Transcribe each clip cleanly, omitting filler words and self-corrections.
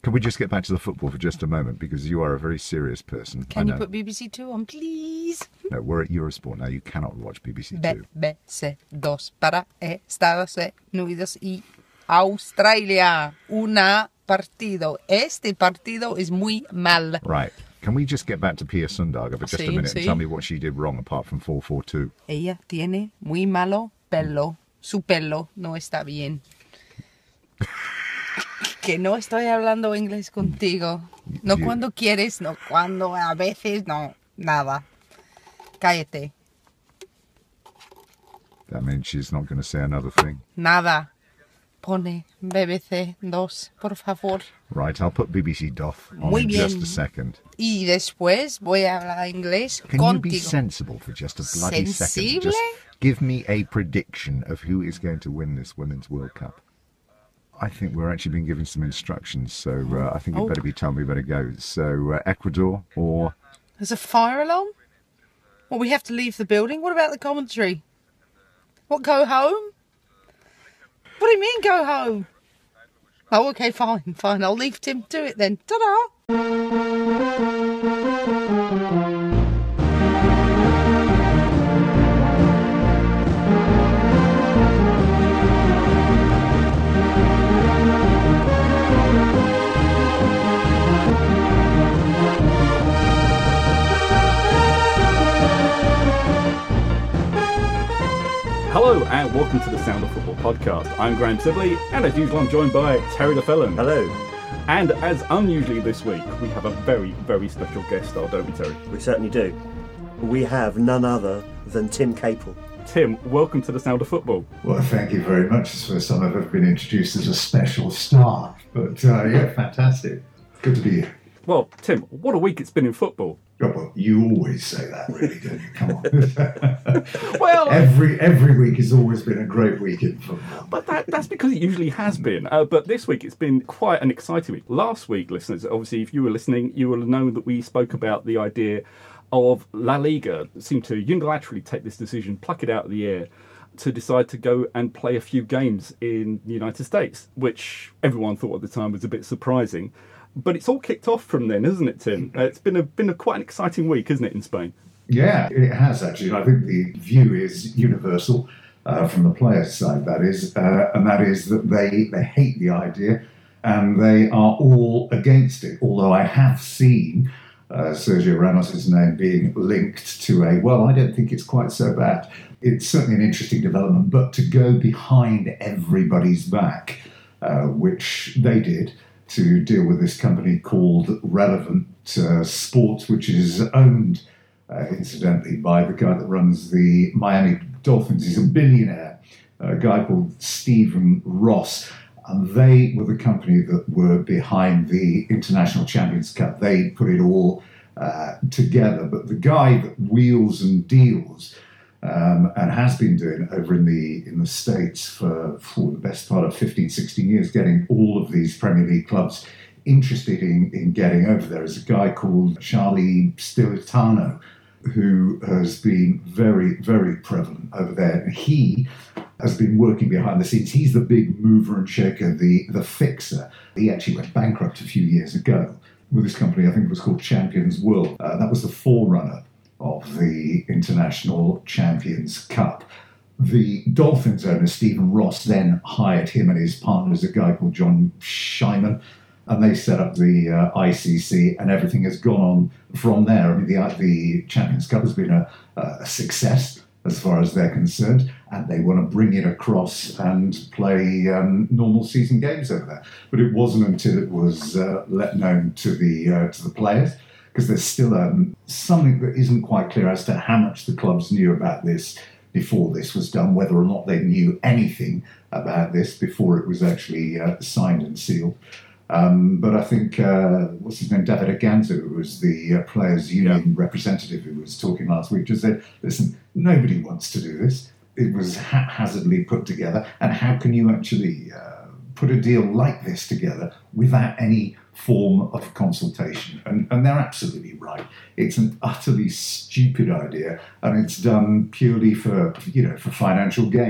Can we just get back to the football for just a moment, because you are a very serious person. Can you put BBC Two on, please? No, we're at Eurosport now. You cannot watch BBC Two. BBC Dos para Estados Unidos y Australia. Una partido. Este partido es muy mal. Right. Can we just get back to Pia Sundhage for just a minute and tell me what she did wrong apart from 4-4-2? Ella tiene muy malo pelo. Su pelo no está bien. Que no estoy hablando inglés contigo. No cuando quieres, no cuando a veces, no. Nada. Cállate. That means she's not going to say another thing. Nada. Pone BBC 2, por favor. Right, I'll put BBC Doth on Muy in bien. just a second. Y después voy a hablar inglés Can contigo. you be sensible for just a bloody second? Sensible? Just give me a prediction of who is going to win this Women's World Cup. I think we're actually being given some instructions, so I think you'd better be telling me where to go. So Ecuador or... There's a fire alarm? Well, we have to leave the building. What about the commentary? What, go home? What do you mean, go home? Oh, okay, fine. I'll leave Tim to it then. Ta-da! Hello and welcome to the Sound of Football podcast. I'm Graham Sibley, and as usual I'm joined by Terry LaFellon. Hello. And as unusually this week, we have a very, very special guest star, don't we, Terry? We certainly do. We have none other than Tim Capel. Tim, welcome to the Sound of Football. Well, thank you very much. It's the first time I've ever been introduced as a special star. But yeah, fantastic. Good to be here. Well, Tim, what a week it's been in football. Oh, well, you always say that, really, don't you? Come on. Well, every week has always been a great week in football. but that's because it usually has been. But this week it's been quite an exciting week. Last week, listeners, obviously, if you were listening, you will know that we spoke about the idea of La Liga seemed to unilaterally take this decision, pluck it out of the air, to decide to go and play a few games in the United States, which everyone thought at the time was a bit surprising. But it's all kicked off from then, isn't it, Tim? It's been quite an exciting week, isn't it, in Spain? Yeah, it has actually. And I think the view is universal from the players' side, that is, and that is that they hate the idea and they are all against it. Although I have seen Sergio Ramos' name being linked to I don't think it's quite so bad. It's certainly an interesting development, but to go behind everybody's back, which they did, to deal with this company called Relevant Sports, which is owned, incidentally, by the guy that runs the Miami Dolphins. He's a billionaire, a guy called Stephen Ross. And they were the company that were behind the International Champions Cup. They put it all together. But the guy that wheels and deals and has been doing it over in the States for the best part of 15, 16 years, getting all of these Premier League clubs interested in getting over there, is a guy called Charlie Stilitano, who has been very, very prevalent over there. And he has been working behind the scenes. He's the big mover and shaker, the fixer. He actually went bankrupt a few years ago with this company. I think it was called Champions World. That was the forerunner of the International Champions Cup. The Dolphins owner, Stephen Ross, then hired him and his partners, a guy called John Scheinman, and they set up the ICC, and everything has gone on from there. I mean, the Champions Cup has been a success as far as they're concerned, and they want to bring it across and play normal season games over there. But it wasn't until it was let known to the players, because there's still something that isn't quite clear as to how much the clubs knew about this before this was done, whether or not they knew anything about this before it was actually signed and sealed. But I think, what's his name, David Aganzo, who was the players' union representative who was talking last week, just said, listen, nobody wants to do this. It was haphazardly put together, and how can you actually put a deal like this together without any form of consultation? And they're absolutely right. It's an utterly stupid idea, and it's done purely for financial gain.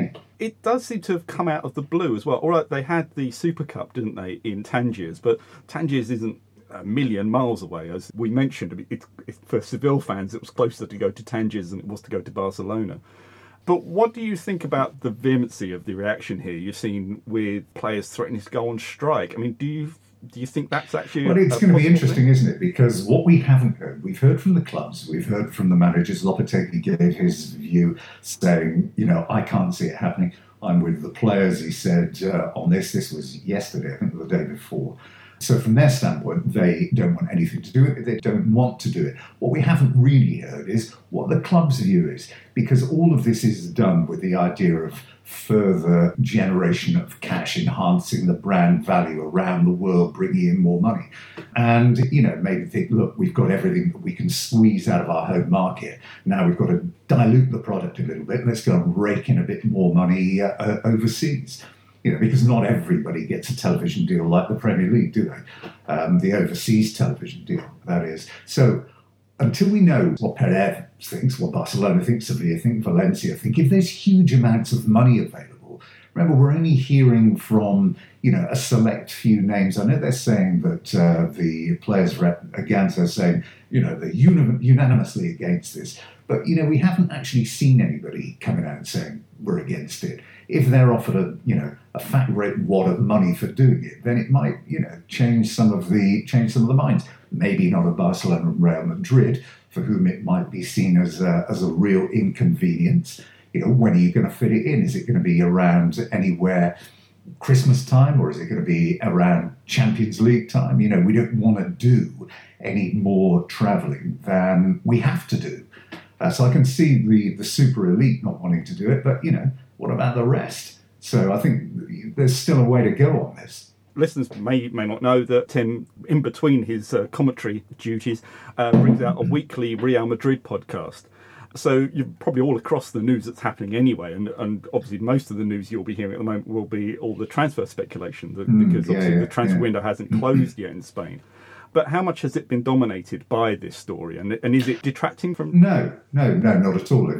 it does seem to have come out of the blue as well. All right, they had the Super Cup, didn't they, in Tangiers, but Tangiers isn't a million miles away. As we mentioned, for Seville fans, it was closer to go to Tangiers than it was to go to Barcelona. But what do you think about the vehemency of the reaction here you've seen with players threatening to go on strike? I mean, do you think that's actually... Well, it's going to be interesting, isn't it? Because what we haven't heard, we've heard from the clubs, we've heard from the managers. Lopetegui gave his view saying, I can't see it happening. I'm with the players, he said on this was yesterday, I think the day before. So from their standpoint, they don't want anything to do with it. They don't want to do it. What we haven't really heard is what the club's view is, because all of this is done with the idea of further generation of cash, enhancing the brand value around the world, bringing in more money. And, maybe think, look, we've got everything that we can squeeze out of our home market. Now we've got to dilute the product a little bit. Let's go and rake in a bit more money overseas. Because not everybody gets a television deal like the Premier League, do they? The overseas television deal, that is. So until we know what Perez thinks, what Barcelona thinks, Sevilla think, Valencia think, if there's huge amounts of money available, remember, we're only hearing from, a select few names. I know they're saying that the players rep against are saying, they're unanimously against this. But, we haven't actually seen anybody coming out and saying we're against it. If they're offered a fat rate wad of money for doing it, then it might, change some of the minds. Maybe not at Barcelona and Real Madrid, for whom it might be seen as a real inconvenience. When are you going to fit it in? Is it going to be around anywhere Christmas time, or is it going to be around Champions League time? We don't want to do any more travelling than we have to do. So I can see the super elite not wanting to do it, but, what about the rest? So I think there's still a way to go on this. Listeners may not know that Tim, in between his commentary duties, brings out a weekly Real Madrid podcast. So you're probably all across the news that's happening anyway, and obviously most of the news you'll be hearing at the moment will be all the transfer speculation, because obviously the transfer window hasn't closed yet in Spain. But how much has it been dominated by this story, and is it detracting from? No, not at all.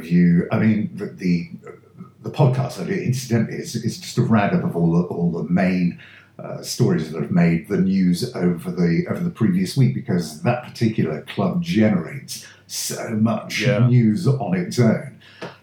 The podcast, incidentally, is just a roundup of all the main stories that have made the news over the previous week, because that particular club generates so much news on its own.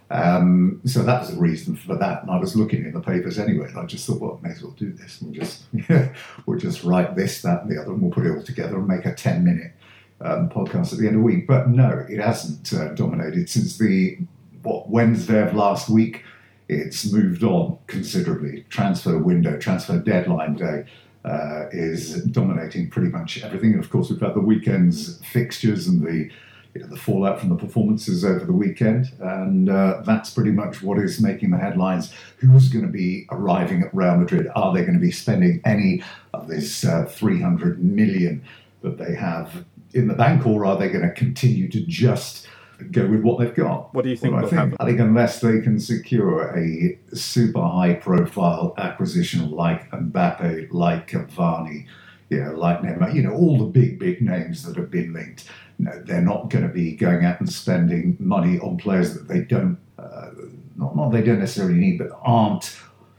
So that was the reason for that. And I was looking in the papers anyway, and I just thought, well, may as well do this. We'll just write this, that, and the other, and we'll put it all together and make a 10-minute podcast at the end of the week. But no, it hasn't dominated since Wednesday of last week. It's moved on considerably. Transfer window, transfer deadline day is dominating pretty much everything. And of course, we've had the weekend's fixtures and the fallout from the performances over the weekend. And that's pretty much what is making the headlines. Who's going to be arriving at Real Madrid? Are they going to be spending any of this 300 million that they have in the bank, or are they going to continue to just go with what they've got? What do you think will happen? I think unless they can secure a super high-profile acquisition like Mbappe, like Cavani, like Neymar, all the big names that have been linked, no, they're not going to be going out and spending money on players that they don't, not they don't necessarily need, but aren't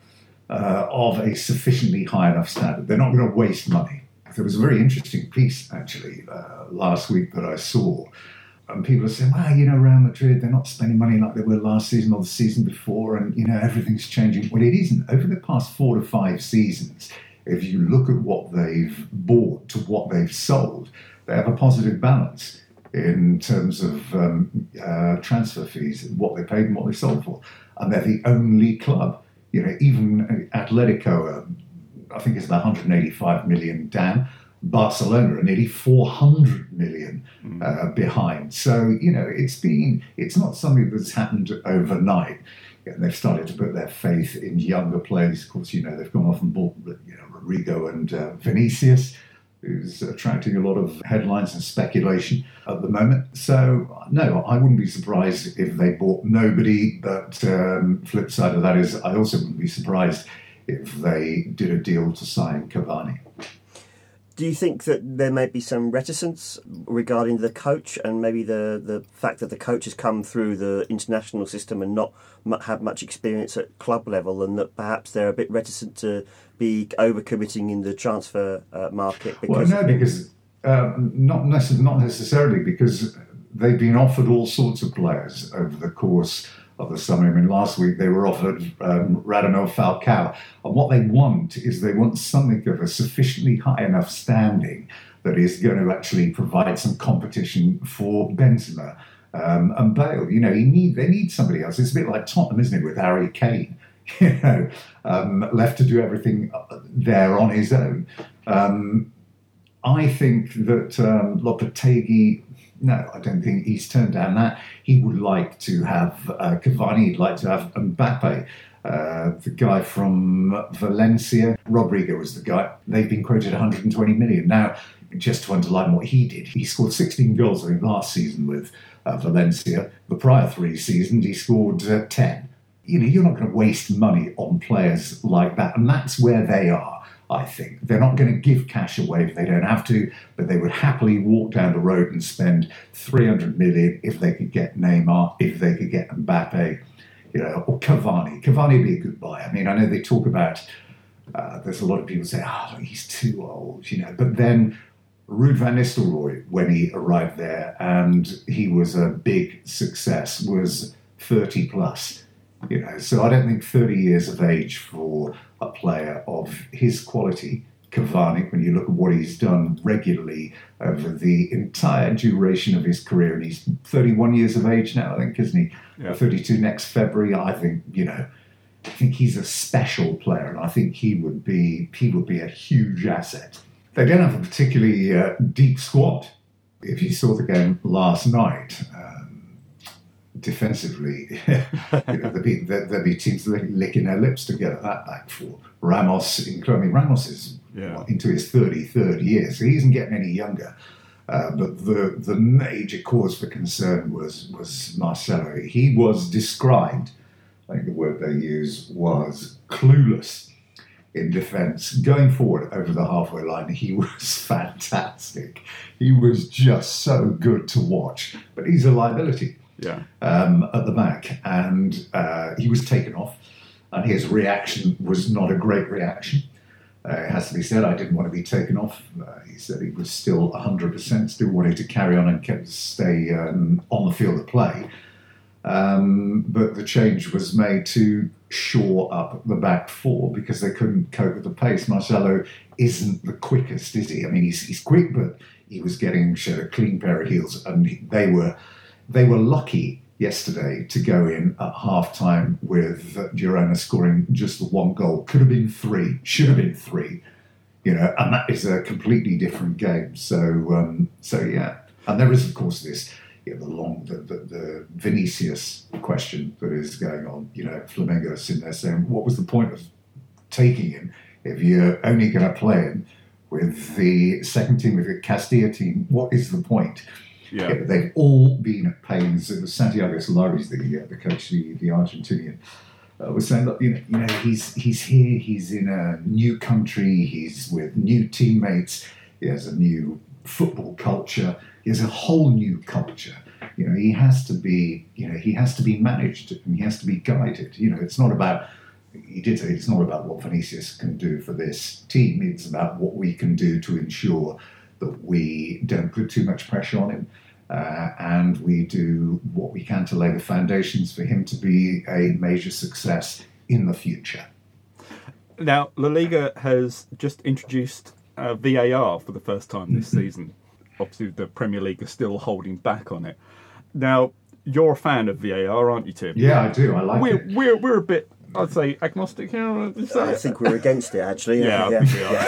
of a sufficiently high enough standard. They're not going to waste money. There was a very interesting piece, actually, last week that I saw. And people are saying, Real Madrid, they're not spending money like they were last season or the season before, and, everything's changing. Well, it isn't. Over the past 4 to 5 seasons, if you look at what they've bought to what they've sold, they have a positive balance in terms of transfer fees, what they paid and what they sold for. And they're the only club, even Atletico, I think it's about 185 million down. Barcelona are nearly 400 million behind. So, it's not something that's happened overnight. They've started to put their faith in younger players. Of course, they've gone off and bought, Rodrigo and Vinicius, who's attracting a lot of headlines and speculation at the moment. So, no, I wouldn't be surprised if they bought nobody. But flip side of that is, I also wouldn't be surprised if they did a deal to sign Cavani. Do you think that there may be some reticence regarding the coach and maybe the fact that the coach has come through the international system and not have much experience at club level, and that perhaps they're a bit reticent to be overcommitting in the transfer market? Because not necessarily, because they've been offered all sorts of players over the course of the summer. I mean, last week they were offered Radamel Falcao, and what they want is something of a sufficiently high enough standing that is going to actually provide some competition for Benzema and Bale. You know, they need somebody else. It's a bit like Tottenham, isn't it, with Harry Kane? You know, left to do everything there on his own. I think that Lopetegui. No, I don't think he's turned down that. He would like to have Cavani, he'd like to have Mbappe, the guy from Valencia. Rodrigo was the guy. They've been quoted 120 million. Now, just to underline what he did, he scored 16 goals, I think, last season with Valencia. The prior 3 seasons, he scored 10. You know, you're not going to waste money on players like that, and that's where they are. I think they're not going to give cash away if they don't have to, but they would happily walk down the road and spend 300 million if they could get Neymar, if they could get Mbappe, you know, or Cavani. Cavani would be a good buy. I mean, I know they talk about, there's a lot of people say, he's too old, you know, but then Ruud van Nistelrooy, when he arrived there, and he was a big success, was 30 plus. You know, so I don't think 30 years of age for a player of his quality, Cavani, when you look at what he's done regularly over the entire duration of his career, and he's 31 years of age now, I think, isn't he? Yeah. 32 next February. I think he's a special player, and I think he would be a huge asset. They don't have a particularly deep squad. If you saw the game last night, defensively, there'd be teams licking their lips to get at that back four. Ramos is into his 33rd year, so he isn't getting any younger. But the major cause for concern was Marcelo. He was described, I think the word they used was clueless in defence. Going forward over the halfway line, he was fantastic. He was just so good to watch, but he's a liability. Yeah. At the back, and he was taken off, and his reaction was not a great reaction. It has to be said, I didn't want to be taken off. He said he was still 100%, still wanted to carry on and stay on the field of play. But the change was made to shore up the back four because they couldn't cope with the pace. Marcelo isn't the quickest, is he? I mean, he's quick, but he was getting a clean pair of heels, and they were lucky yesterday to go in at half-time with Girona scoring just the 1 goal. Could have been 3, should have been 3, you know, and that is a completely different game. So yeah. And there is, of course, this, the Vinicius question that is going on. You know, Flamengo sitting there saying, what was the point of taking him if you're only going to play him with the second team, with the Castilla team? What is the point? Yeah, but they've all been at pains. It was Santiago Solari, the coach, the Argentinian, was saying, look, you know, he's here, he's in a new country, he's with new teammates, he has a new football culture, he has a whole new culture. You know, he has to be managed and he has to be guided. You know, it's not about. He did say it's not about what Vinicius can do for this team. It's about what we can do to ensure that we don't put too much pressure on him, and we do what we can to lay the foundations for him to be a major success in the future. Now, La Liga has just introduced VAR for the first time this season. Obviously, the Premier League is still holding back on it. Now, you're a fan of VAR, aren't you, Tim? Yeah, I do. I like it. We're a bit, I'd say, agnostic here. I think we're against it, actually. Yeah. I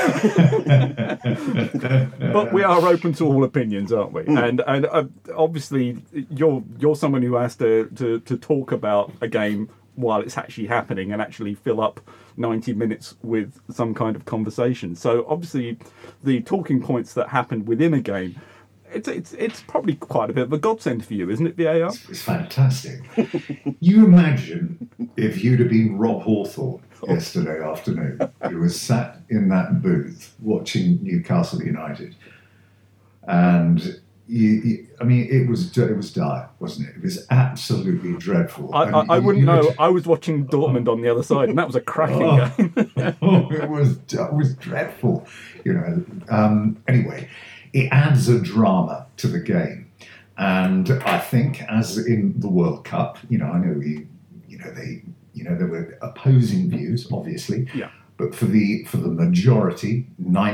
think we are. But we are open to all opinions, aren't we? And obviously, you're someone who has to talk about a game while it's actually happening and actually fill up 90 minutes with some kind of conversation. So obviously, the talking points that happened within a game, it's probably quite a bit of a godsend for you, isn't it, VAR? It's fantastic. You imagine if you'd have been Rob Hawthorne yesterday afternoon, who was sat in that booth watching Newcastle United, and I mean, it was dire, wasn't it? It was absolutely dreadful. I wouldn't know. I was watching Dortmund on the other side, and that was a cracking game. It was dreadful. Anyway, it adds a drama to the game, and I think, as in the World Cup, I know there were opposing views, obviously. Yeah. But for the majority,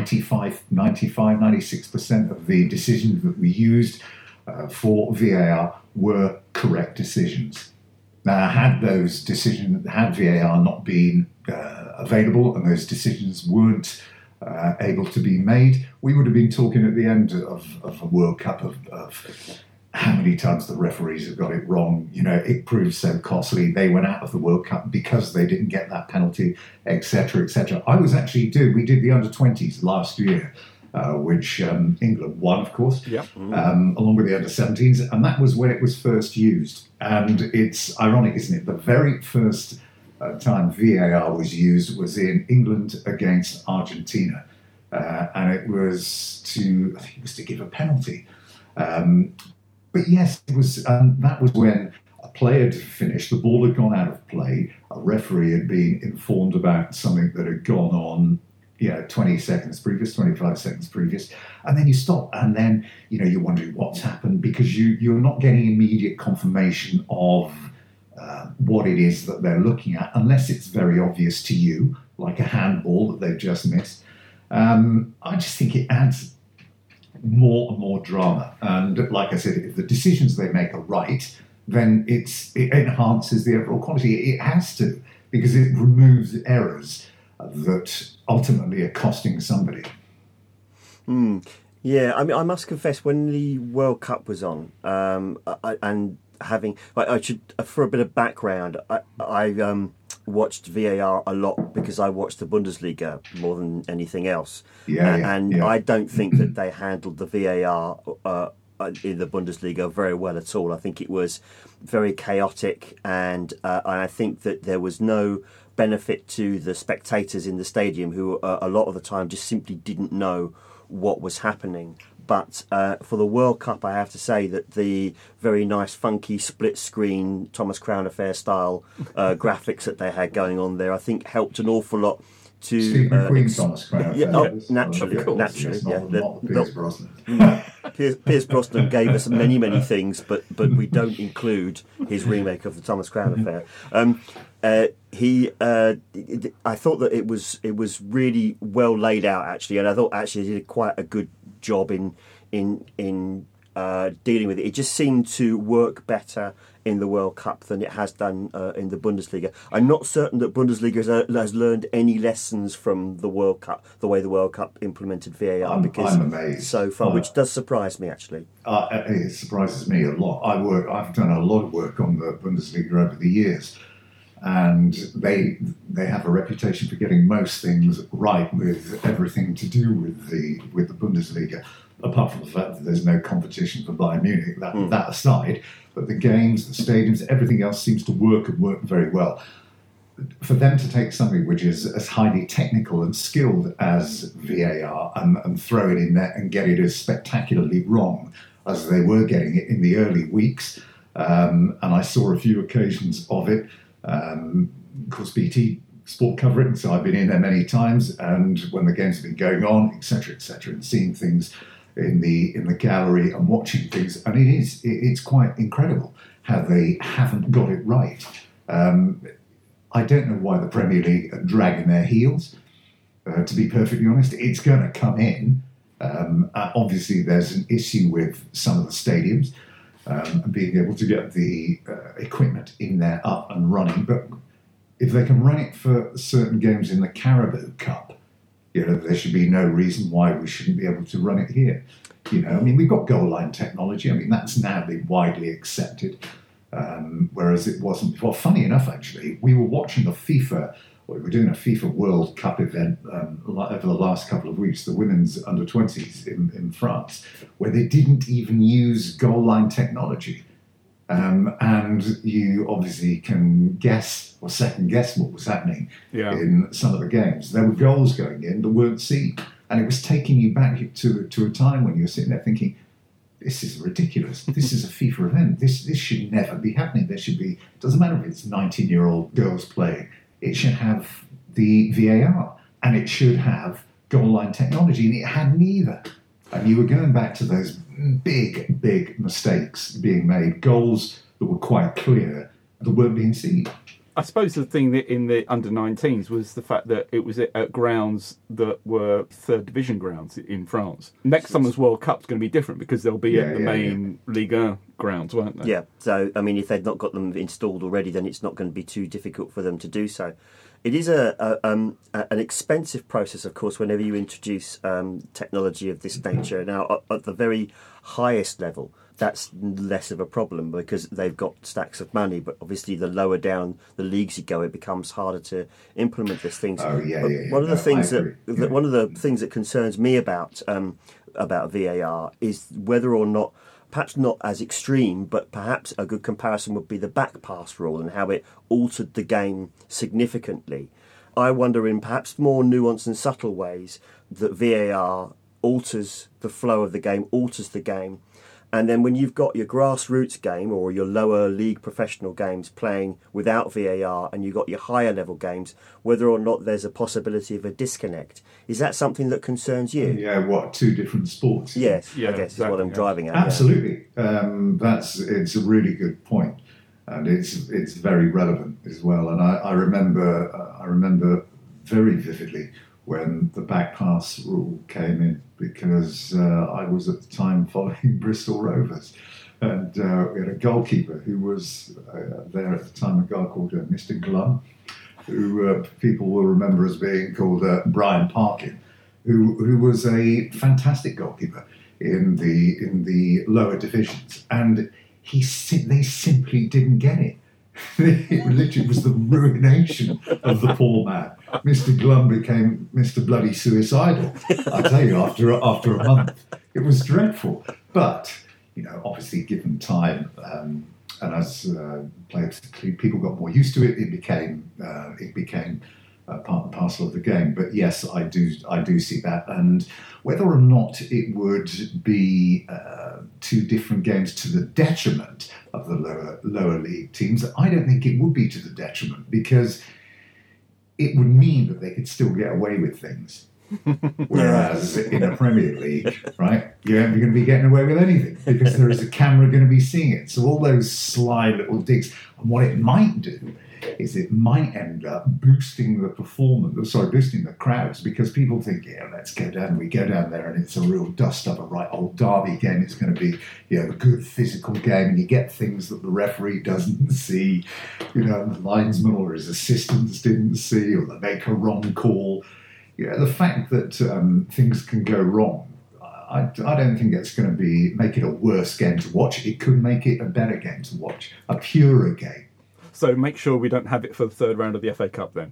96% of the decisions that we used for VAR were correct decisions. Now, had VAR not been available and those decisions weren't able to be made, we would have been talking at the end of a World Cup of how many times the referees have got it wrong. It proved so costly. They went out of the World Cup because they didn't get that penalty, etc., etc. We did the under-20s last year, which England won, of course, along with the under-17s, and that was when it was first used. And it's ironic, isn't it? The very first time VAR was used was in England against Argentina, and it was to give a penalty. But yes, it was. That was when a player had finished, the ball had gone out of play, a referee had been informed about something that had gone on, 20 seconds previous, 25 seconds previous, and then you stop, and then you're wondering what's happened, because you're not getting immediate confirmation of what it is that they're looking at, unless it's very obvious to you, like a handball that they've just missed. I just think it adds more and more drama, and like I said, if the decisions they make are right, then it enhances the overall quality. It has to, because it removes errors that ultimately are costing somebody. Yeah, I mean, I must confess, when the World Cup was on, I should, for a bit of background, I watched VAR a lot because I watched the Bundesliga more than anything else. I don't think that they handled the VAR in the Bundesliga very well at all. I think it was very chaotic, and I think that there was no benefit to the spectators in the stadium, who a lot of the time just simply didn't know what was happening. But for the World Cup, I have to say that the very nice, funky, split-screen Thomas Crown Affair style graphics that they had going on there, I think helped an awful lot to... Steve McQueen Thomas Crown Affair. Naturally. Not Pierce Brosnan. Pierce Brosnan gave us many, many things, but we don't include his remake of the Thomas Crown Affair. I thought that it was really well laid out, actually, and I thought actually he did quite a good job in dealing with it. It just seemed to work better in the World Cup than it has done in the Bundesliga. I'm not certain that Bundesliga has learned any lessons from the World Cup, the way the World Cup implemented VAR. I'm amazed so far, which does surprise me, actually. It surprises me a lot. I've done a lot of work on the Bundesliga over the years, and they have a reputation for getting most things right with everything to do with the Bundesliga, apart from the fact that there's no competition for Bayern Munich, that aside. But the games, the stadiums, everything else seems to work very well. For them to take something which is as highly technical and skilled as VAR and throw it in there and get it as spectacularly wrong as they were getting it in the early weeks, and I saw a few occasions of it. Of course, BT Sport cover it, and so I've been in there many times, and when the games have been going on, etc., and seeing things in the gallery and watching things, and it's quite incredible how they haven't got it right. I don't know why the Premier League are dragging their heels. To be perfectly honest, it's going to come in. Obviously, there's an issue with some of the stadiums. Being able to get the equipment in there up and running. But if they can run it for certain games in the Carabao Cup, there should be no reason why we shouldn't be able to run it here. We've got goal line technology. That's now been widely accepted, whereas it wasn't before. Funny enough, actually, we were watching the FIFA we were doing a FIFA World Cup event over the last couple of weeks, the women's under-20s in France, where they didn't even use goal line technology. And you obviously can guess or second guess what was happening in some of the games. There were goals going in that weren't seen. And it was taking you back to a time when you were sitting there thinking, this is ridiculous. This is a FIFA event. This should never be happening. There should be, doesn't matter if it's 19-year-old girls playing, it should have the VAR and it should have goal line technology, and it had neither. And you were going back to those big mistakes being made, goals that were quite clear that weren't being seen. I suppose the thing that in the under-19s was the fact that it was at grounds that were third division grounds in France. Next summer's World Cup's going to be different because they'll be at the main Ligue 1 grounds, won't they? Yeah, so, I mean, if they've not got them installed already, then it's not going to be too difficult for them to do so. It is an expensive process, of course, whenever you introduce technology of this nature. Now, at the very highest level, that's less of a problem because they've got stacks of money. But obviously, the lower down the leagues you go, it becomes harder to implement these things. One of the things one of the things that concerns me about VAR is whether or not, perhaps not as extreme, but perhaps a good comparison would be the back pass rule and how it altered the game significantly. I wonder, in perhaps more nuanced and subtle ways, that VAR alters the flow of the game, alters the game. And then when you've got your grassroots game or your lower league professional games playing without VAR and you've got your higher level games, whether or not there's a possibility of a disconnect. Is that something that concerns you? Yeah, what, two different sports? Yes, I guess exactly, is what I'm driving at. Absolutely. It's a really good point, and it's very relevant as well. And I remember very vividly when the back pass rule came in, because I was at the time following Bristol Rovers, and we had a goalkeeper who was there at the time, a guy called Mr. Glum, who people will remember as being called Brian Parkin, who was a fantastic goalkeeper in the lower divisions, and they simply didn't get it. It literally was the ruination of the poor man. Mr. Glum became Mr. Bloody Suicidal. I tell you, after a month, it was dreadful. But obviously, given time, and as players, people got more used to it, it became part and parcel of the game. But yes, I do see that, and whether or not it would be two different games to the detriment of the lower league teams, I don't think it would be to the detriment, because it would mean that they could still get away with things. Whereas in a Premier League, right, you're going to be getting away with anything because there is a camera going to be seeing it. So all those sly little digs, and what it might do is it might end up boosting the boosting the crowds, because people think, let's go down. We go down there and it's a real dust-up, a right old derby game. It's going to be, a good physical game, and you get things that the referee doesn't see, the linesman or his assistants didn't see, or they make a wrong call. The fact that things can go wrong, I don't think it's going to make it a worse game to watch. It could make it a better game to watch, a purer game. So make sure we don't have it for the third round of the FA Cup then.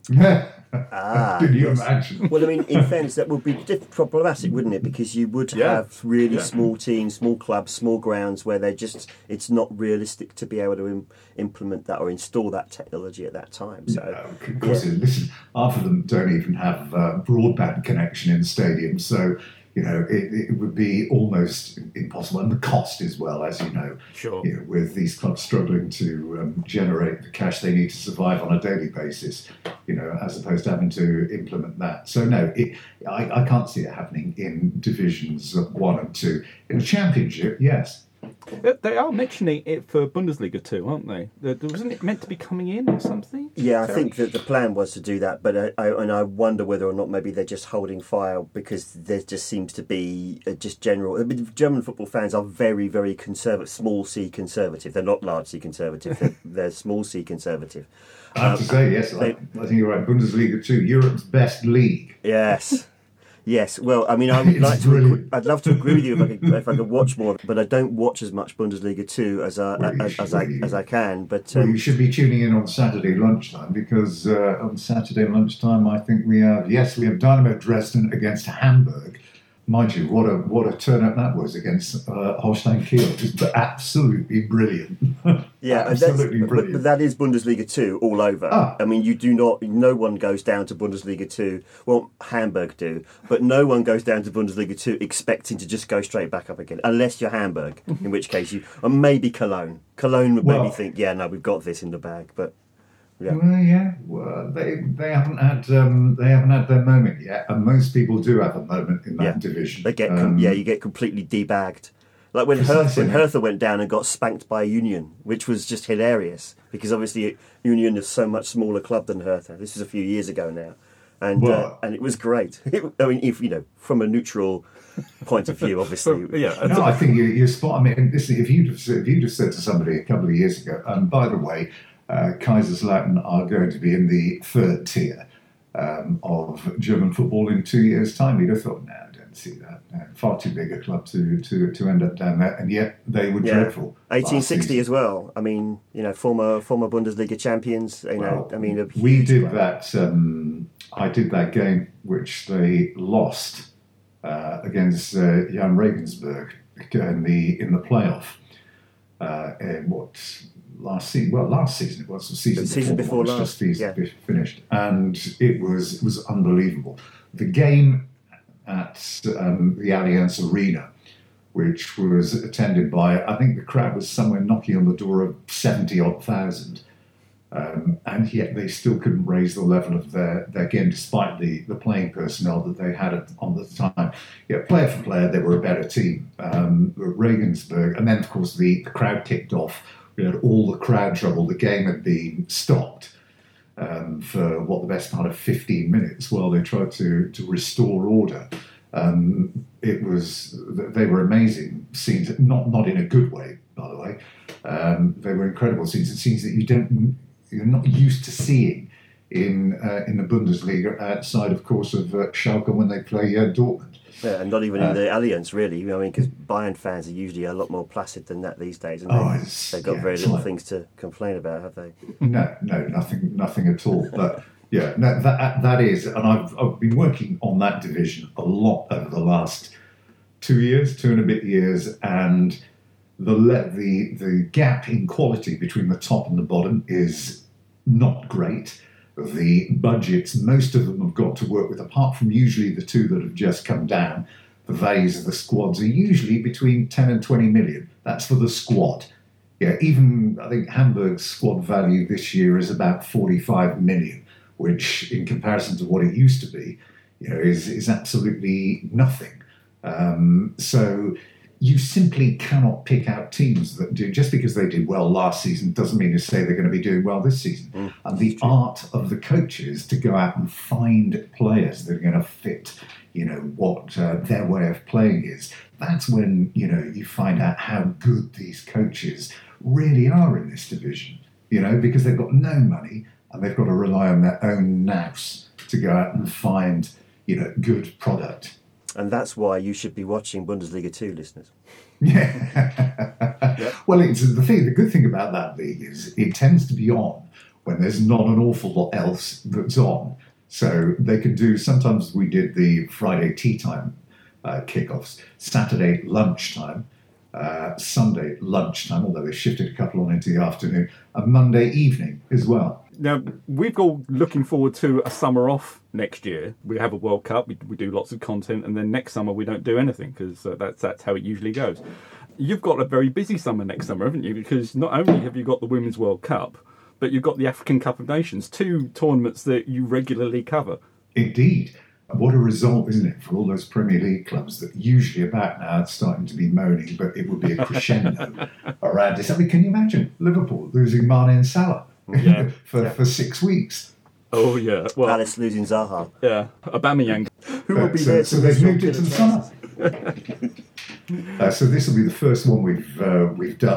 Can you imagine? Well, I mean, in fairness, that would be problematic, wouldn't it? Because you would have really small teams, small clubs, small grounds where it's not realistic to be able to implement that or install that technology at that time. So, of course, listen, half of them don't even have broadband connection in the stadium, so it would be almost impossible, and the cost as well, as you know. Sure. With these clubs struggling to generate the cash they need to survive on a daily basis, as opposed to having to implement that. So no, I can't see it happening in divisions 1 and 2. In the Championship, yes. They are mentioning it for Bundesliga too, aren't they? Wasn't it meant to be coming in or something? Yeah, I think that the plan was to do that, but I wonder whether or not maybe they're just holding fire because there just seems to be just general. I mean, German football fans are very, very conservative, small c conservative. They're not large c conservative. They're small c conservative. I have to say, yes, I think you're right. Bundesliga 2, Europe's best league. Yes. Yes, well, I mean, I would It's like to. brilliant. I'd love to agree with you if I could watch more, but I don't watch as much Bundesliga 2 as I can. But Well, you should be tuning in on Saturday lunchtime because on Saturday lunchtime, I think we have Dynamo Dresden against Hamburg. Mind you, what a turn-up that was against Holstein Kiel. Just absolutely brilliant. yeah, absolutely brilliant. But that is Bundesliga 2 all over. Ah. I mean, no one goes down to Bundesliga 2. Well, Hamburg do, but no one goes down to Bundesliga 2 expecting to just go straight back up again, unless you're Hamburg, in which case or maybe Cologne. Cologne would maybe think, yeah, no, we've got this in the bag, but. Yeah. Well, they haven't had their moment yet, and most people do have a moment in that division. They get you get completely debagged. Like when Hertha went down and got spanked by Union, which was just hilarious because obviously Union is so much smaller club than Hertha. This is a few years ago now, and it was great. I mean, if from a neutral point of view, obviously. No, I think you're spot. I mean, listen, if you'd have said to somebody a couple of years ago, and by the way. Kaiserslautern are going to be in the third tier of German football in 2 years' time. You'd have thought, no, I don't see that. Far too big a club to end up down there, and yet they were dreadful. 1860 as well. I mean, former Bundesliga champions. We did that. I did that game which they lost against Jan Regensburg in the playoff. Last season it was the season before last. Just finished, and it was unbelievable. The game at the Allianz Arena, which was attended by, I think the crowd was somewhere knocking on the door of 70,000, and yet they still couldn't raise the level of their game despite the playing personnel that they had on the time. Yeah, player for player, they were a better team. Regensburg, and then of course the crowd kicked off. We had all the crowd trouble. The game had been stopped for the best part of 15 minutes while they tried to restore order. They were amazing scenes, not in a good way, by the way. They were incredible scenes that you're not used to seeing in the Bundesliga outside, of course, of Schalke when they play Dortmund. Yeah, and not even in the Allianz, really. I mean, because Bayern fans are usually a lot more placid than that these days, and they've got very little things to complain about, have they? No, nothing at all. But yeah, no, that is, and I've been working on that division a lot over the last 2 and a bit years, and the gap in quality between the top and the bottom is not great. The budgets, most of them have got to work with, apart from usually the two that have just come down, the values of the squads are usually between 10 and 20 million. That's for the squad. Yeah, even I think Hamburg's squad value this year is about 45 million, which in comparison to what it used to be, is absolutely nothing. So you simply cannot pick out teams that do, just because they did well last season doesn't mean to say they're going to be doing well this season. And the art of the coaches to go out and find players that are going to fit, what their way of playing is. That's when, you find out how good these coaches really are in this division, because they've got no money and they've got to rely on their own nous to go out and find, good product. And that's why you should be watching Bundesliga 2, listeners. Yeah. Well, the good thing about that league is it tends to be on when there's not an awful lot else that's on. So they can do, sometimes we did the Friday tea time kickoffs, Saturday lunchtime, Sunday lunchtime, although they shifted a couple on into the afternoon, and Monday evening as well. Now, we're all looking forward to a summer off next year. We have a World Cup, we do lots of content, and then next summer we don't do anything because that's how it usually goes. You've got a very busy summer next summer, haven't you? Because not only have you got the Women's World Cup, but you've got the African Cup of Nations, 2 tournaments that you regularly cover. Indeed. What a result, isn't it, for all those Premier League clubs that usually about now are starting to be moaning, but it would be a crescendo around this. I mean, can you imagine Liverpool losing Mane and Salah for 6 weeks? Oh, yeah. Well, Palace losing Zaha. Yeah. Aubameyang. Who will be there so they've moved it to the summer. So this will be the first one we've done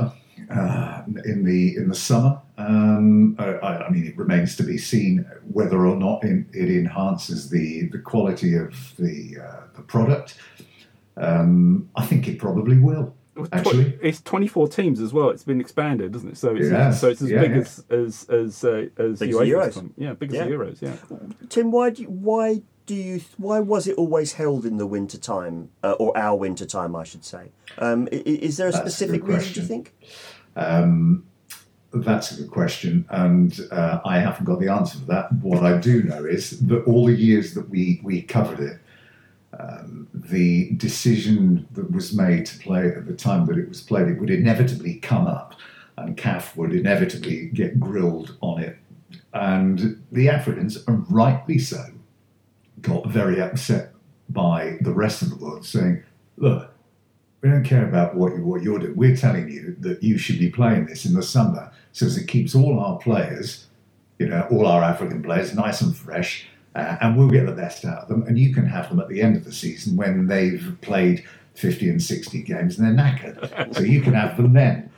in the summer. I mean, it remains to be seen whether or not it enhances the quality of the product. I think it probably will. Actually, it's 24 teams as well. It's been expanded, doesn't it? So it's as big as Euros. Yeah, big as the Euros. Yeah. Tim, why was it always held in the winter time, or our winter time, I should say? Is there a specific reason, do you think? That's a good question, and I haven't got the answer for that. What I do know is that all the years that we covered it, the decision that was made to play at the time that it was played, it would inevitably come up, and CAF would inevitably get grilled on it. And the Africans, and rightly so, got very upset by the rest of the world, saying, look, we don't care about what you're doing. We're telling you that you should be playing this in the summer, so as it keeps all our players, all our African players, nice and fresh, and we'll get the best out of them. And you can have them at the end of the season when they've played 50 and 60 games and they're knackered. So you can have them then.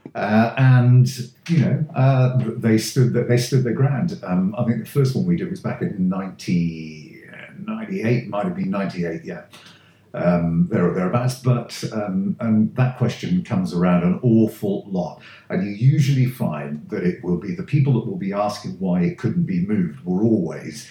They stood their ground. I think the first one we did was back in 98, might have been 98, yeah. Thereabouts, but and that question comes around an awful lot, and you usually find that it will be the people that will be asking why it couldn't be moved were always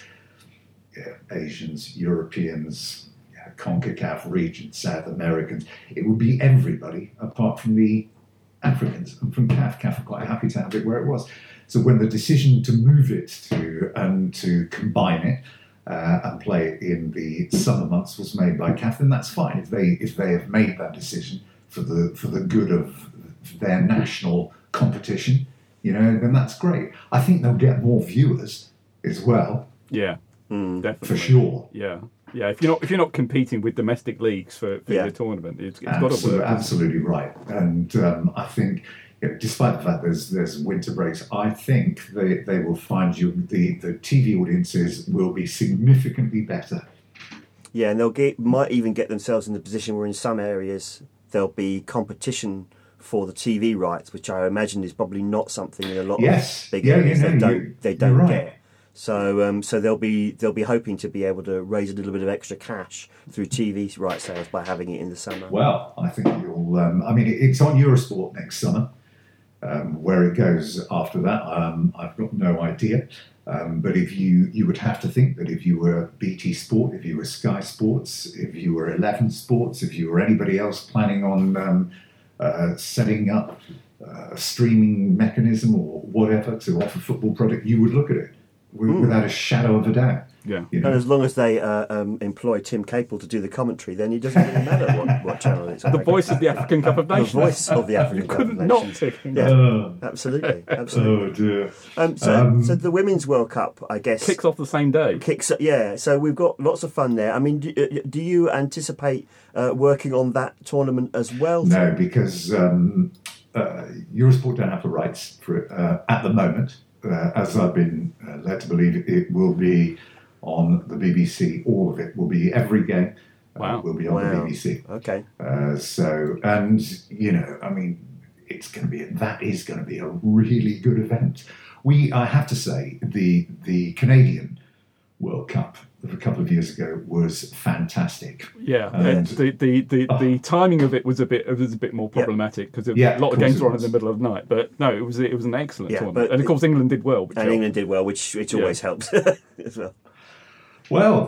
Asians, Europeans, CONCACAF region, South Americans. It would be everybody apart from the Africans, and from CAF. CAF are quite happy to have it where it was. So when the decision to move it to combine it and play it in the summer months was made by CAF, then that's fine. If they have made that decision for the good of their national competition, then that's great. I think they'll get more viewers as well. Yeah, definitely for sure. Yeah. Yeah, if you're not competing with domestic leagues for your tournament, it's got to work. Absolutely right. And I think, despite the fact there's winter breaks, I think they will find the TV audiences will be significantly better. Yeah, and might even get themselves in the position where in some areas there'll be competition for the TV rights, which I imagine is probably not something in a lot of big areas they don't get. So they'll be hoping to be able to raise a little bit of extra cash through TV rights sales by having it in the summer. Well, I think you'll. It's on Eurosport next summer. Where it goes after that, I've got no idea. But if you would have to think that if you were BT Sport, if you were Sky Sports, if you were 11 Sports, if you were anybody else planning on setting up a streaming mechanism or whatever to offer football product, you would look at it without a shadow of a doubt. Yeah. And as long as they employ Tim Capel to do the commentary, then it doesn't really matter what channel it's on. The voice of the African Cup of Nations. The voice of the African Cup of Nations. Absolutely. Oh dear. So the Women's World Cup, I guess, kicks off the same day. So we've got lots of fun there. I mean, do you anticipate working on that tournament as well? No, because Eurosport don't have the rights for it at the moment. As I've been led to believe, it will be on the BBC. All of it will be every game. Will be on the BBC. Okay. It's going to be that is going to be a really good event. I have to say, the Canadian World Cup of a couple of years ago was fantastic. Yeah, and the timing of it was a bit more problematic because a lot of games were on in the middle of the night. But no, it was an excellent tournament, and of course England did well. England did well, which always helps as well. Well,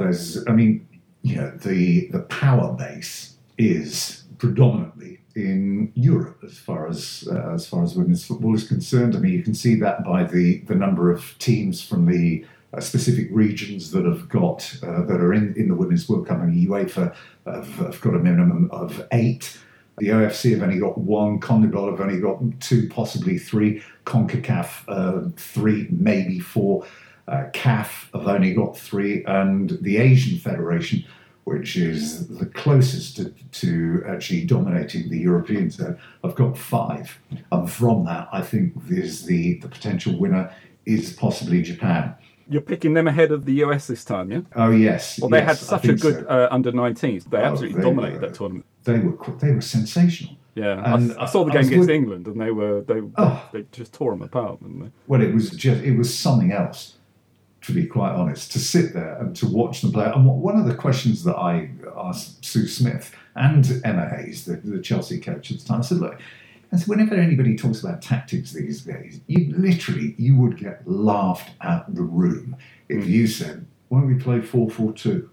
the power base is predominantly in Europe as far as women's football is concerned. I mean, you can see that by the number of teams from the specific regions that have got that are in the Women's World Cup. I mean, UEFA have got a minimum of 8. The OFC have only got 1. CONMEBOL have only got 2, possibly 3. CONCACAF 3, maybe 4. CAF have only got 3, and the Asian Federation, which is the closest to actually dominating the European zone, have got 5. And from that, I think the potential winner is possibly Japan. You're picking them ahead of the US this time, yeah? Oh, yes. Well, they had such a good under-19s. They absolutely dominated that tournament. They were sensational. Yeah, And I saw the I game was against look- England, and they just tore them apart, didn't they? Well, it was something else, to be quite honest, to sit there and to watch them play. And one of the questions that I asked Sue Smith and Emma Hayes, the Chelsea coach at the time, I said, look, whenever anybody talks about tactics these days, you would get laughed out the room if you said, why don't we play 4-4-2?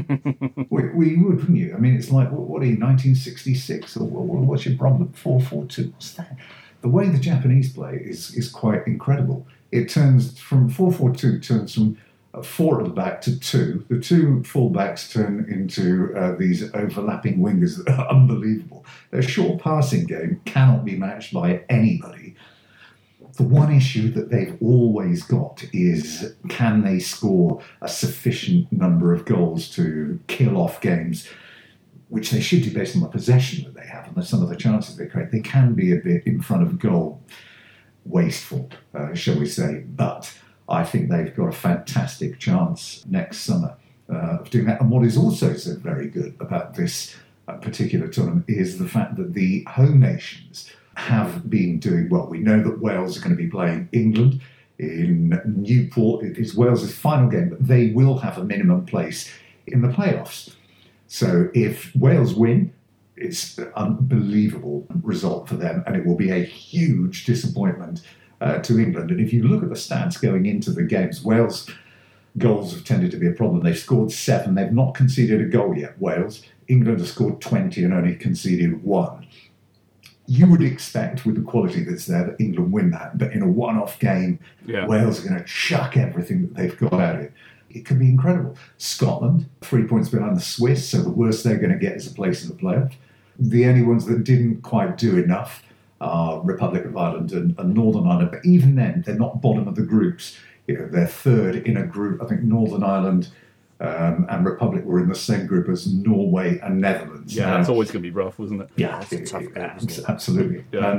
we would, wouldn't you? I mean, it's like, what are you, 1966? Or what's your problem? 4-4-2? What's that? The way the Japanese play is quite incredible. It turns from 4-4-2, turns from 4 at the back to 2. The 2 full-backs turn into these overlapping wingers that are unbelievable. Their short passing game cannot be matched by anybody. The one issue that they've always got is, can they score a sufficient number of goals to kill off games, which they should do based on the possession that they have and some of the chances they create. They can be a bit in front of goal wasteful, shall we say, but I think they've got a fantastic chance next summer of doing that. And what is also so very good about this particular tournament is the fact that the home nations have been doing well. We know that Wales are going to be playing England in Newport. It is Wales' final game, but they will have a minimum place in the playoffs. So if Wales win, it's an unbelievable result for them, and it will be a huge disappointment to England. And if you look at the stats going into the games, Wales' goals have tended to be a problem. They've scored 7. They've not conceded a goal yet, Wales. England have scored 20 and only conceded 1. You would expect, with the quality that's there, that England win that. But in a one-off game, Wales are going to chuck everything that they've got at it. It could be incredible. Scotland, 3 points behind the Swiss, so the worst they're going to get is a place in the playoff. The only ones that didn't quite do enough are Republic of Ireland and Northern Ireland. But even then, they're not bottom of the groups. They're third in a group. I think Northern Ireland and Republic were in the same group as Norway and Netherlands. Yeah, that's always going to be rough, wasn't it? Yeah, it's a tough group, isn't it? Absolutely. Yeah.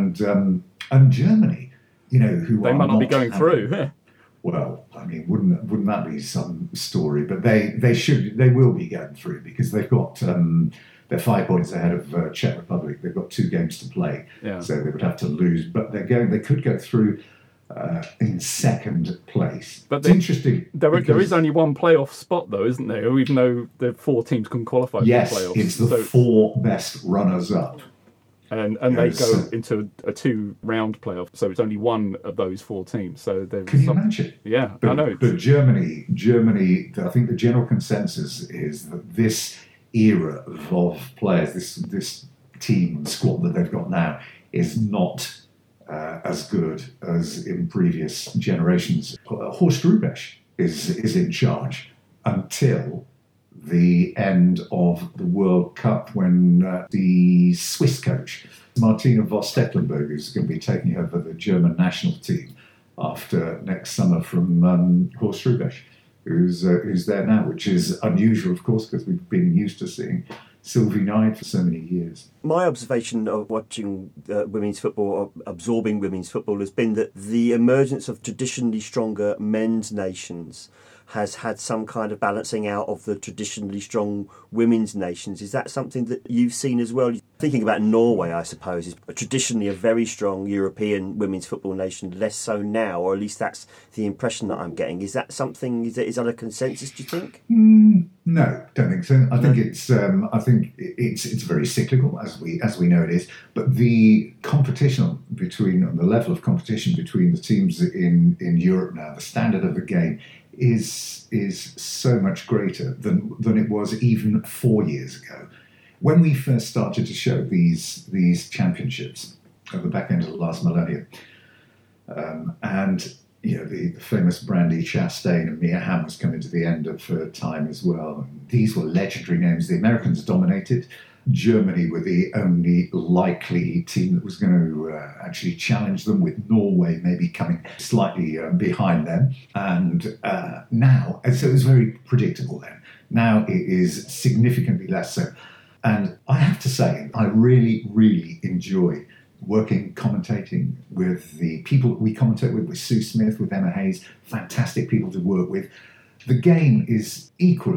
And Germany, who they are might not be not going through. Well, I mean, wouldn't that be some story? But they will be going through because they've got they're 5 points ahead of Czech Republic. They've got 2 games to play, so they would have to lose. But they could go through in second place. But it's interesting. There is only one playoff spot, though, isn't there? Even though the 4 teams can qualify for the playoffs. Yes, it's the 4 best runners-up. And they go into a 2-round playoff, so it's only one of those 4 teams. So can you imagine? Yeah, but, I know. But Germany, I think the general consensus is that this era of players, this team squad that they've got now, is not as good as in previous generations. Horst Rubesch is in charge until the end of the World Cup, when the Swiss coach Martina Voss-Tecklenburg is going to be taking over the German national team after next summer from Horst Rubesch, who's there now, which is unusual, of course, because we've been used to seeing Sylvie Knight for so many years. My observation of watching women's football, or absorbing women's football, has been that the emergence of traditionally stronger men's nations has had some kind of balancing out of the traditionally strong women's nations. Is that something that you've seen as well? Thinking about Norway, I suppose, is traditionally a very strong European women's football nation, less so now, or at least that's the impression that I'm getting. Is that something, is that a consensus, do you think? No, don't think so. I think it's very cyclical, as we know it is. But the competition the level of competition between the teams in Europe now, the standard of the game is so much greater than it was even 4 years ago. When we first started to show these championships at the back end of the last millennium, and the famous Brandy Chastain and Mia Hamm was coming to the end of her time as well. These were legendary names. The Americans dominated. Germany were the only likely team that was going to actually challenge them, with Norway maybe coming slightly behind them. And now, so it was very predictable then. Now it is significantly less so. And I have to say, I really, really enjoy commentating with the people that we commentate with Sue Smith, with Emma Hayes, fantastic people to work with. The game is equally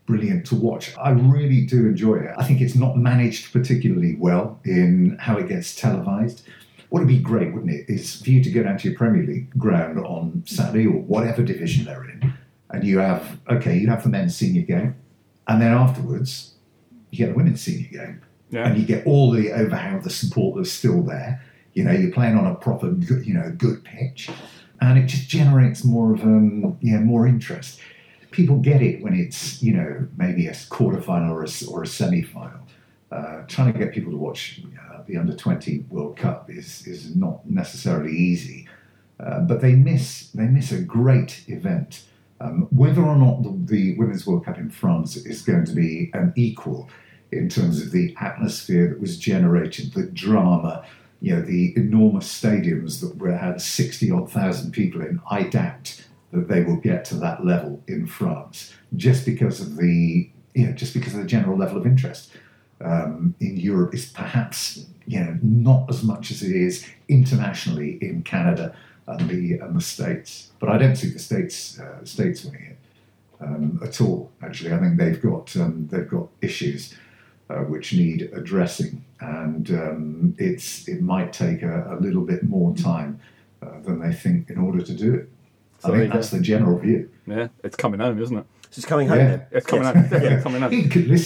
brilliant to watch. I really do enjoy it. I think it's not managed particularly well in how it gets televised. What would be great, wouldn't it, is for you to go down to your Premier League ground on Saturday or whatever division they're in, and you have the men's senior game, and then afterwards you get the women's senior game, and you get all the overhang of the support that's still there. You're playing on a proper, good pitch, and it just generates more of more interest. People get it when it's maybe a quarterfinal or a semi-final. Trying to get people to watch the Under-20 World Cup is not necessarily easy, but they miss a great event. Whether or not the Women's World Cup in France is going to be an equal in terms of the atmosphere that was generated, the drama, the enormous stadiums that had 60-odd thousand people in, I doubt that they will get to that level in France, just because of the general level of interest. In Europe is perhaps not as much as it is internationally in Canada and the States. But I don't see the States winning it at all. Actually, I think they've got issues which need addressing, and it might take a little bit more time than they think in order to do it. So I think that's the general view. Yeah, it's coming home, isn't it? It's coming home. Yeah. It's coming home. It's coming home.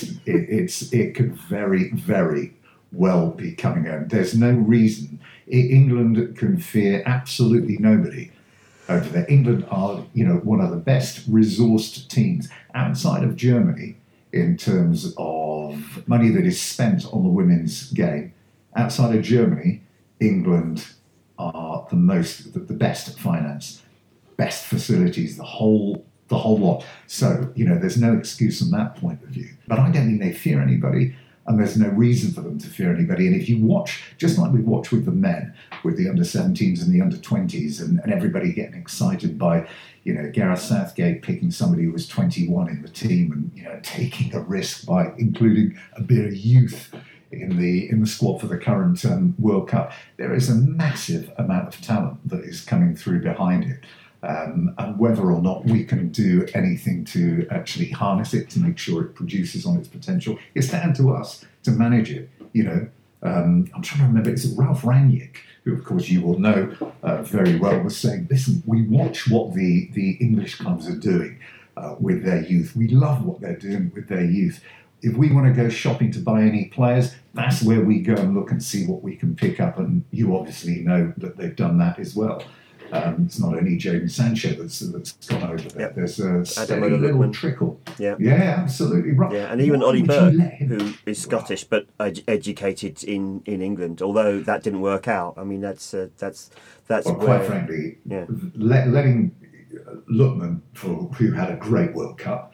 It could very, very well be coming home. There's no reason. England can fear absolutely nobody over there. England are, one of the best resourced teams outside of Germany in terms of money that is spent on the women's game. Outside of Germany, England are the best finance, best facilities, the whole lot. So, there's no excuse from that point of view. But I don't think they fear anybody, and there's no reason for them to fear anybody. And if you watch, just like we watch with the men, with the under-17s and the under-20s, and everybody getting excited by, Gareth Southgate picking somebody who was 21 in the team and, taking a risk by including a bit of youth in the squad for the current World Cup. There is a massive amount of talent that is coming through behind it. And whether or not we can do anything to actually harness it, to make sure it produces on its potential, it's down to us to manage it. I'm trying to remember, it's Ralph Rangnick, who of course you will know very well, was saying, listen, we watch what the English clubs are doing with their youth. We love what they're doing with their youth. If we want to go shopping to buy any players, that's where we go and look and see what we can pick up. And you obviously know that they've done that as well. It's not only Jadon Sancho that's gone over there. Yep. There's a steady little trickle. Yeah, absolutely right. Yeah, and even Ollie Burke, who is Scottish but educated in England, although that didn't work out. I mean, that's well, quite frankly, letting Lookman, who had a great World Cup,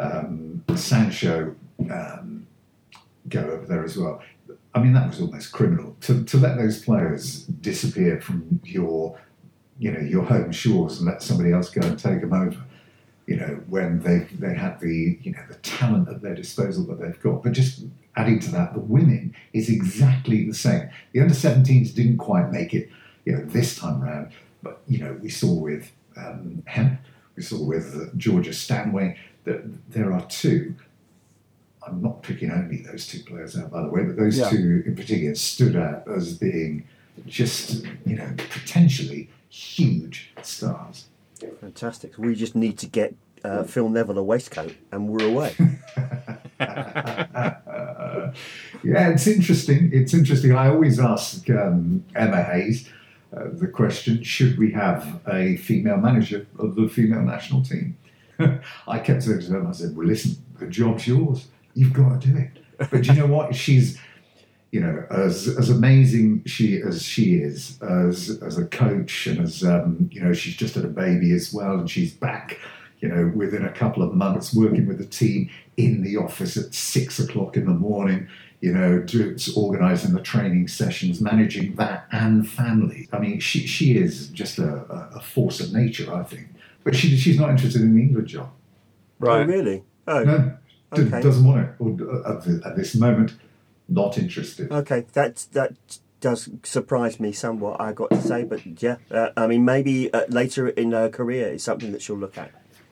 Sancho go over there as well. I mean, that was almost criminal to let those players disappear from your home shores and let somebody else go and take them over, when they had the talent at their disposal that they've got. But just adding to that, the women is exactly the same. The under-17s didn't quite make it, this time round, but, we saw with Hemp, we saw with Georgia Stanway, that there are two. I'm not picking only those two players out, by the way, but those two in particular stood out as being just, potentially huge stars. Fantastic. We just need to get Phil Neville a waistcoat and we're away. Yeah, it's interesting. I always ask Emma Hayes the question, should we have a female manager of the female national team? I kept saying to them, I said, well, listen, the job's yours. You've got to do it. But you know what? She's, as amazing as she is as a coach, and as she's just had a baby as well, and she's back, within a couple of months, working with the team in the office at 6 o'clock in the morning, organising the training sessions, managing that and family. I mean, she is just a force of nature, I think. But she's not interested in the England job. Right? Oh, really? Oh, no. Okay. Doesn't want it. Or at this moment, not interested. Okay, that does surprise me somewhat, I got to say. But yeah, I mean, maybe later in her career is something that she'll look at.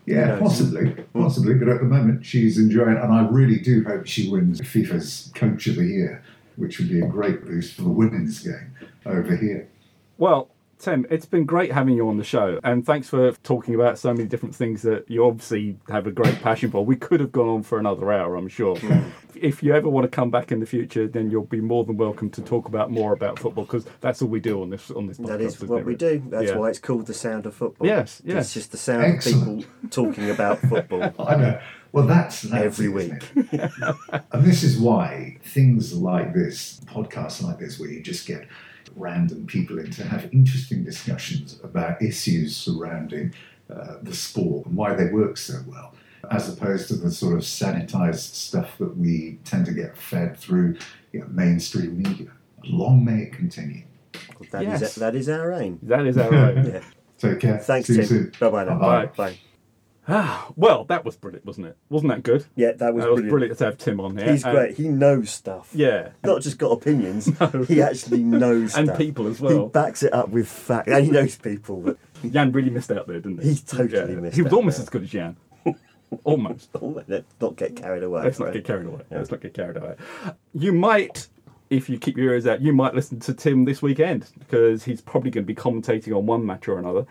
Yeah, possibly. But at the moment, she's enjoying it, and I really do hope she wins FIFA's Coach of the Year, which would be a great boost for the women's game over here. Well, Tim, it's been great having you on the show, and thanks for talking about so many different things that you obviously have a great passion for. We could have gone on for another hour, I'm sure. If you ever want to come back in the future, then you'll be more than welcome to talk more about football, because that's all we do on this podcast. That is what we do. That's why it's called The Sound of Football. Yes. It's just the sound of people talking about football. I know. Well, that's every week. And this is why things like this, podcasts like this, where you just get random people in to have interesting discussions about issues surrounding the sport and why they work so well, as opposed to the sort of sanitized stuff that we tend to get fed through mainstream media. Long may it continue. That is our aim. That is our aim. Yeah. Take care. Thanks, See you Tim. soon. Bye-bye now. Bye. Well, that was brilliant, wasn't it? Wasn't that good? Yeah, that was brilliant to have Tim on here. He's great. He knows stuff. Yeah. Not just got opinions. He actually knows and stuff. people as well. He backs it up with facts. And he knows people. But Jan really missed out there, didn't he? He totally missed out. He was almost as good as Jan. Almost. Let's not get carried away. Let's not get carried away. You might, if you keep your ears out, you might listen to Tim this weekend, because he's probably going to be commentating on one match or another.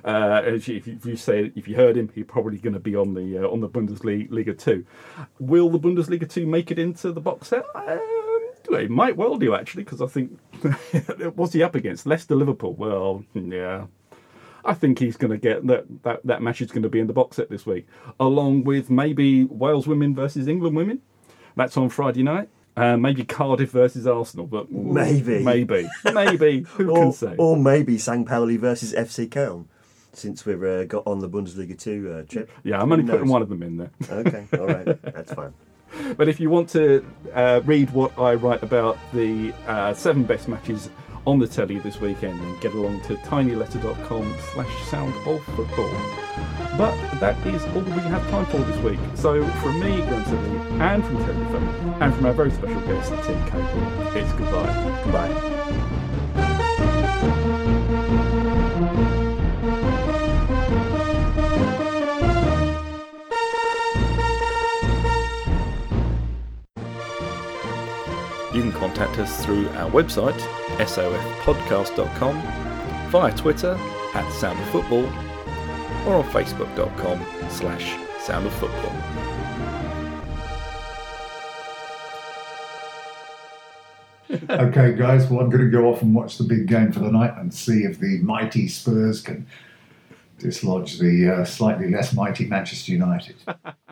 If you heard him, he's probably going to be on the Bundesliga 2. Will the Bundesliga 2 make it into the box set? It might well do, actually, because I think what's he up against? Leicester Liverpool. Well, yeah. I think he's going to get that match is going to be in the box set this week, along with maybe Wales women versus England women. That's on Friday night. Maybe Cardiff versus Arsenal, but maybe. Who can say? Or maybe St. Pauli versus FC Köln, since we've got on the Bundesliga 2 trip. Yeah, I'm only putting one of them in there. Okay, all right, that's fine. But if you want to read what I write about the 7 best matches on the telly this weekend, then get along to tinyletter.com/soundoffootball. But that is all we have time for this week. So from me, Graham Sidley, and from Terry Film, and from our very special guest, Tim Capel, it's goodbye. Goodbye. You can contact us through our website, sofpodcast.com, via Twitter @soundoffootball, or on facebook.com/soundoffootball. Okay, guys, well, I'm going to go off and watch the big game for the night and see if the mighty Spurs can dislodge the slightly less mighty Manchester United.